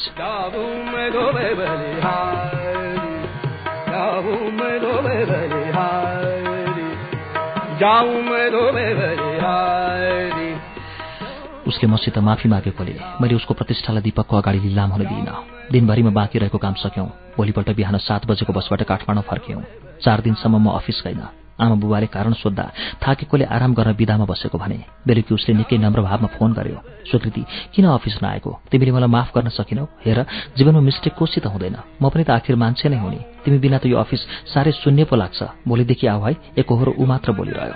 उसले मसित माफी मागेकोले मैले उसको प्रतिष्ठालाई दिपकको अगाडि लिलाम हुन दिइन। दिनभरिमा बाँकी रहेको काम सक्यौं। भोलिपल्ट बिहान 7 बजेको बसबाट काठमाडौँ फर्क्यौं। 4 दिनसम्म म अफिस गइन। आमा बुबाले कारण सोद्धा थाकेकोले आराम गर्न बिदामा बसेको भने। बेलुकी उसले निकै नम्र भावमा फोन गर्यो, स्वीकृति किन अफिस नआएको, तिमीले मलाई माफ गर्न सकिनौ, हेर जीवनमा मिस्टेक कोसित हुँदैन, म पनि त आखिर मान्छे नै हुँ नि, तिमी बिना त यो अफिस साह्रै शून्य पो लाग्छ, भोलिदेखि आऊ है। एकहोरो ऊ मात्र बोलिरह्यो।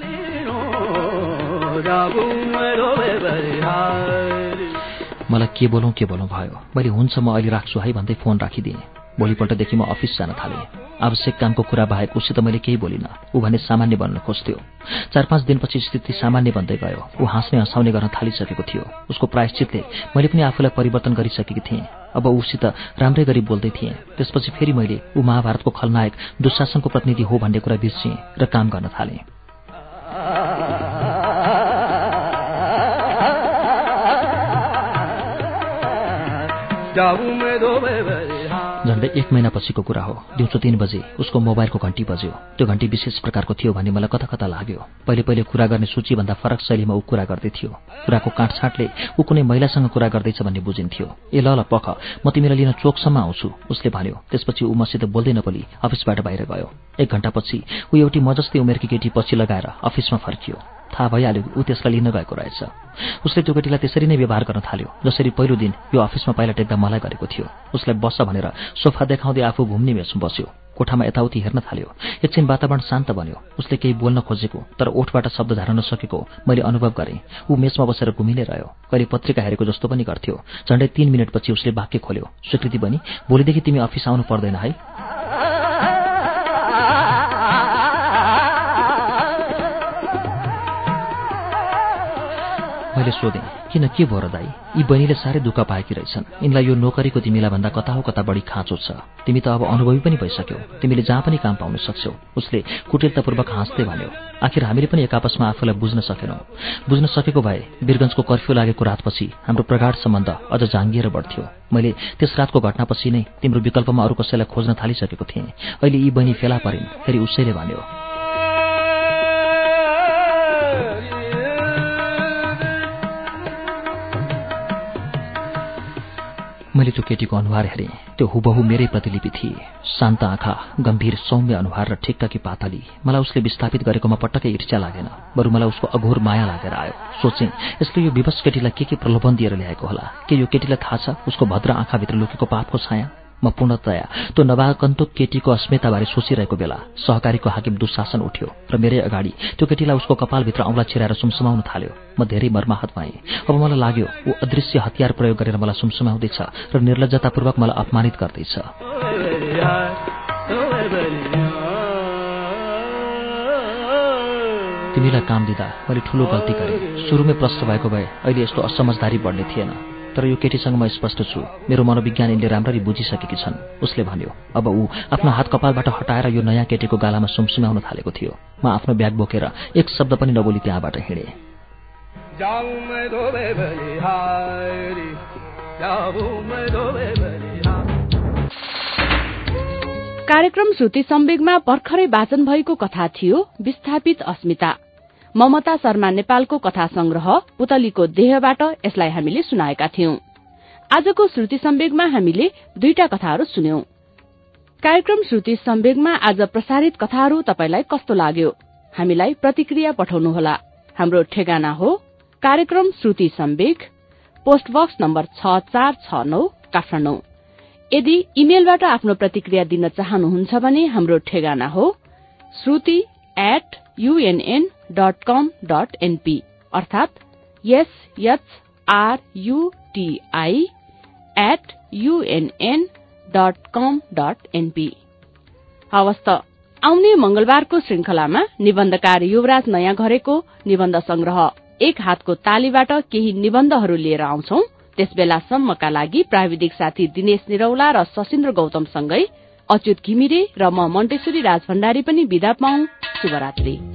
मलाई के बोलौं भयो। मैले हुन्छ म अहिले राख्छु है भन्दै फोन राखिदिएँ। भोलिपल्टदेखि म अफिस जान थालेँ। आवश्यक कामको कुरा बाहेक उसित मैले केही बोलिन। ऊ भने सामान्य बन्न खोज्थ्यो। 4-5 दिनपछि स्थिति सामान्य बन्दै गयो। ऊ हाँस्ने हँसाउने गर्न थालिसकेको थियो। उसको प्रायश्चितले मैले पनि आफूलाई परिवर्तन गरिसकेकी थिएँ। अब उसित राम्रै गरी बोल्दै थिएँ। त्यसपछि फेरि मैले ऊ महाभारतको खलनायक दुशासनको प्रतिनिधि हो भन्ने कुरा बिर्सिएँ र काम गर्न थालेँ। झन्डै 1 महिनापछिको कुरा हो। दिउँसो 3 बजे उसको मोबाइलको घण्टी बज्यो। त्यो घण्टी विशेष प्रकारको थियो भन्ने मलाई कता कता लाग्यो। पहिले कुरा गर्ने सूचीभन्दा फरक शैलीमा ऊ कुरा गर्दै थियो। कुराको काटछाटले ऊ कुनै महिलासँग कुरा गर्दैछ भन्ने बुझिन्थ्यो। ए ल पख, म तिमीलाई लिन चोकसम्म आउँछु, उसले भन्यो। त्यसपछि ऊ मसित बोल्दै नबोली अफिसबाट बाहिर गयो। 1 घण्टापछि ऊ एउटी मजस्ती उमेरकी केटी पछि लगाएर अफिसमा फर्कियो। थाहा भइहाल्यो ऊ त्यसलाई लिन गएको रहेछ। उसले त्यो केटीलाई त्यसरी नै व्यवहार गर्न थाल्यो जसरी पहिलो दिन यो अफिसमा पाइला टेक्दा मलाई गरेको थियो। उसलाई बस्छ भनेर सोफा देखाउँदै आफू घुम्ने मेसमा बस्यो। कोठामा यताउति हेर्न थाल्यो। एकछिन वातावरण शान्त बन्यो। उसले केही बोल्न खोजेको तर ओठबाट शब्द झार्न नसकेको मैले अनुभव गरेँ। ऊ मेसमा बसेर घुमिनै रह्यो। कहिले पत्रिका हेरेको जस्तो पनि गर्थ्यो। झन्डै 3 मिनेटपछि उसले वाक्य खोल्यो, स्वीकृति बनी भोलिदेखि तिमी अफिस आउनु पर्दैन है। मैले सोधेँ, किन के भयो र दाई? यी बहिनीले साह्रै दुःख पाएकी रहेछन्। यिनलाई यो नोकरीको तिमीलाई भन्दा कता हो कता बढी खाँचो छ। तिमी त अब अनुभवी पनि भइसक्यौ, तिमीले जहाँ पनि काम पाउन सक्छौ, उसले कुटिलतापूर्वक हाँस्दै भन्यो। आखिर हामीले पनि एक आपसमा आफूलाई बुझ्न सकेनौँ। बुझ्न सकेको भए वीरगञ्जको कर्फ्यू लागेको रातपछि हाम्रो प्रगाढ सम्बन्ध अझ जाङ्गिएर बढ्थ्यो। मैले त्यस रातको घटनापछि नै तिम्रो विकल्पमा अरू कसैलाई खोज्न थालिसकेको थिएँ। अहिले यी बहिनी फेला परिन्। फेरि उसैले भन्यो, मैले त्यो केटीको अनुहार हेरेँ। त्यो हुबहु मेरै प्रतिलिपि थिए। शान्त आँखा, गम्भीर सौम्य अनुहार र ठिक्ककी पातली। मलाई उसले विस्थापित गरेकोमा पटक्कै ईर्ष्या लागेन, बरु मलाई उसको अघोर माया लागेर आयो। सोचेँ, यसले यो विवश केटीलाई के प्रलोभन दिएर ल्याएको होला? के यो केटीलाई थाहा छ उसको भद्र आँखाभित्र लुकेको पापको छाया? म पूर्णतया त्यो नवागन्तुक केटीको अस्मिताबारे सोचिरहेको बेला सहकारीको हाकिम दुशासन उठ्यो र मेरै अगाडि त्यो केटीलाई उसको कपालभित्र औँला छिराएर सुमसुमाउन थाल्यो। म धेरै मर्माहत भएँ। अब मलाई लाग्यो ऊ अदृश्य हतियार प्रयोग गरेर मलाई सुमसुमाउँदैछ र निर्लज्जतापूर्वक मलाई अपमानित गर्दैछ। तिमीलाई काम दिँदा मैले ठूलो गल्ती गरेँ। सुरुमै प्रश्न भएको भए अहिले यस्तो असमझदारी बढ्ने थिएन। तर यो केटीसँग म स्पष्ट छु, मेरो मनोविज्ञान यिनले राम्ररी बुझिसकेकी छन्। उसले भन्यो। अब ऊ आफ्नो हात कपालबाट हटाएर यो नयाँ केटीको गालामा सुमसुमाउन थालेको थियो। म आफ्नो ब्याग बोकेर एक शब्द पनि नबोली त्यहाँबाट हिँडेँ। कार्यक्रम श्रुति सम्वेगमा भर्खरै वाचन भएको कथा थियो विस्थापित अस्मिता। ममता शर्मा नेपालको कथा संग्रह पुतलीको देहबाट यसलाई हामीले सुनाएका थियौं। आजको श्रुति सम्वेगमा हामीले 2टा कथाहरू सुन्यौं। कार्यक्रम श्रुति सम्वेगमा आज प्रसारित कथाहरू तपाईलाई कस्तो लाग्यो? हामीलाई प्रतिक्रिया पठाउनुहोला। हाम्रो ठेगाना हो कार्यक्रम Shruti Sambeg, post box number 6469 Kathmandu. यदि इमेलबाट आफ्नो प्रतिक्रिया दिन चाहनुहुन्छ भने हाम्रो ठेगाना हो shruti@unn.com.np अर्थात shruti@unn.com.np। हवस् त, आउने मंगलबारको श्रृंखलामा निबन्धकार युवराज नयाँ घरेको निबन्ध संग्रह एक हातको तालीबाट केही निबन्धहरू लिएर आउँछौं। त्यसबेलासम्मका लागि प्राविधिक साथी दिनेश निरौला र सशिन्द्र गौतमसँगै अच्युत घिमिरे र म मन्टेश्वरी राजभण्डारी पनि बिदा पाऊ शुभरात्री।